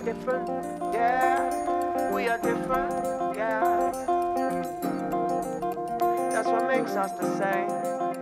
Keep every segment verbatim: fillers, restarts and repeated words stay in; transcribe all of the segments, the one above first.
different, yeah. We are different, yeah. That's what makes us the same.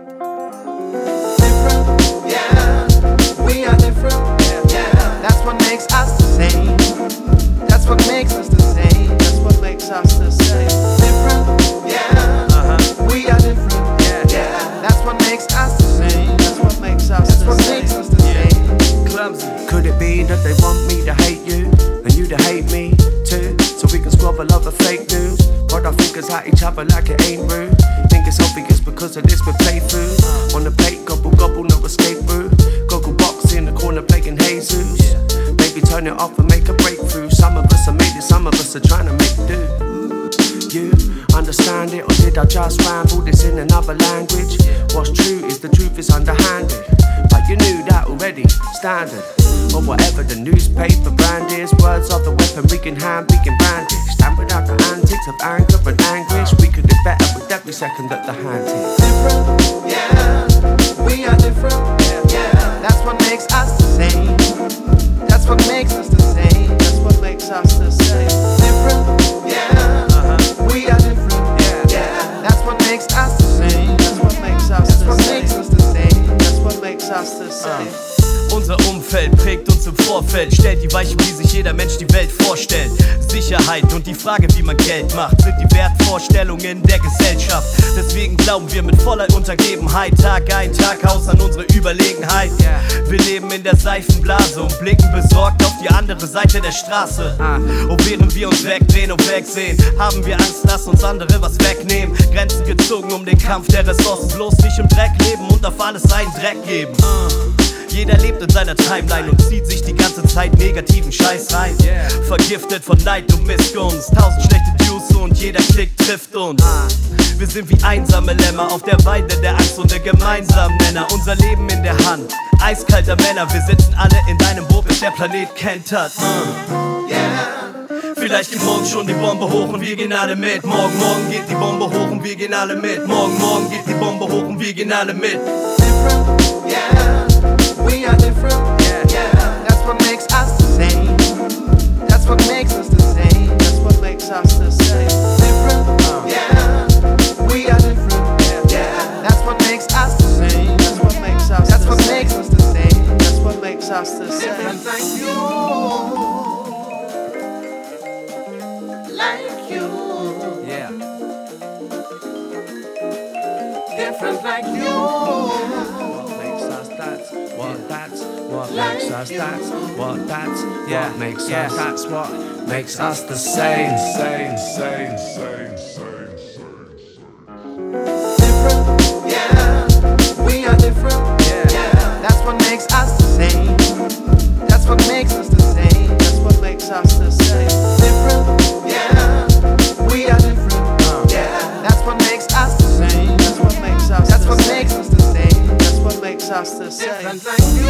Different, yeah. We are different, yeah. That's what makes us the same. That's what makes us the same. That's what makes us the same. Different, yeah. Uh-huh. We are different, yeah. yeah. That's what makes us the same. That's what makes us That's the what same. makes us the same. Clumsy. Could it be that they want me to hate you and you to hate me too? So we can squabble over fake news, point our fingers at each other like it ain't rude. Think it's obvious because of this we play food. On the plate, gobble gobble, no escape route. Goggle box in the corner playing Jesus. Maybe turn it off and make a breakthrough. Some of us are made it, some of us are trying to make do. You understand it, or did I just ramble this in another language? What's true is the truth is underhanded, but you knew that already, standard. Or whatever the newspaper brand is, words are the weapon we can hand, we can brandish. Stand without the antics of anger and anguish. We could do better with every second that the hand takes. Different, yeah. We are different, yeah. That's what makes us the same. That's what makes us the same. That's what makes us the same. Different, yeah. Uh-huh. We are different, yeah. yeah. That's what makes us the same. That's what makes us That's the what same. makes us the same. That's what makes us the same. Unser Umfeld prägt uns im Vorfeld, stellt die Weichen, wie sich jeder Mensch die Welt vorstellt. Sicherheit und die Frage, wie man Geld macht, sind die Wertvorstellungen der Gesellschaft. Deswegen glauben wir mit voller Untergebenheit Tag ein, Tag aus an unsere Überlegenheit. Wir leben in der Seifenblase und blicken besorgt auf die andere Seite der Straße. Und während wir uns wegdrehen und wegsehen, haben wir Angst, dass uns andere was wegnehmen. Grenzen gezogen um den Kampf der Ressourcen, bloß nicht im Dreck leben und auf alles einen Dreck geben. Jeder lebt in seiner Timeline und zieht sich die ganze Zeit negativen Scheiß rein. Vergiftet von Neid und Missgunst, tausend schlechte News und jeder Klick trifft uns. Wir sind wie einsame Lämmer auf der Weide der Angst und der gemeinsamen Nenner. Unser Leben in der Hand, eiskalter Männer. Wir sitzen alle in deinem Boot, bis der Planet kentert. Vielleicht geht morgen schon die Bombe hoch und wir gehen alle mit. Morgen, morgen geht die Bombe hoch und wir gehen alle mit. Morgen, morgen geht die Bombe hoch und wir gehen alle mit. Different, yeah. We are different, yeah, yeah. That's what makes us the same. That's what makes us the same. That's what makes us the same. Different, yeah. We are different, yeah, yeah. That's what makes us the same. That's what makes us That's the what same. makes us the same. That's what makes us the Different same. like you, like you. Yeah. Different like you. What makes us that's what that's what Like makes us you. that's what that's Yeah, what makes yeah. us that's what makes us the same, same, same, same, same, same. Different, yeah. We are different, Yeah. yeah. That's what makes us the same. That's what makes us the same. That's what makes us the same. Different, yeah. We are different, yeah. That's what makes us the same. That's what makes us That's the what same. makes us the same. That's what makes us the same. Different like you,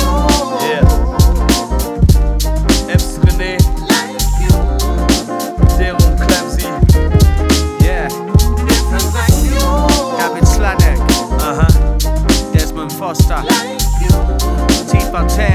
Yeah. Eps René, like you. Dero und Clamsy. Yeah, Different like you, David Sladek, Aha. Desmond Foster, like you. T. Bartel.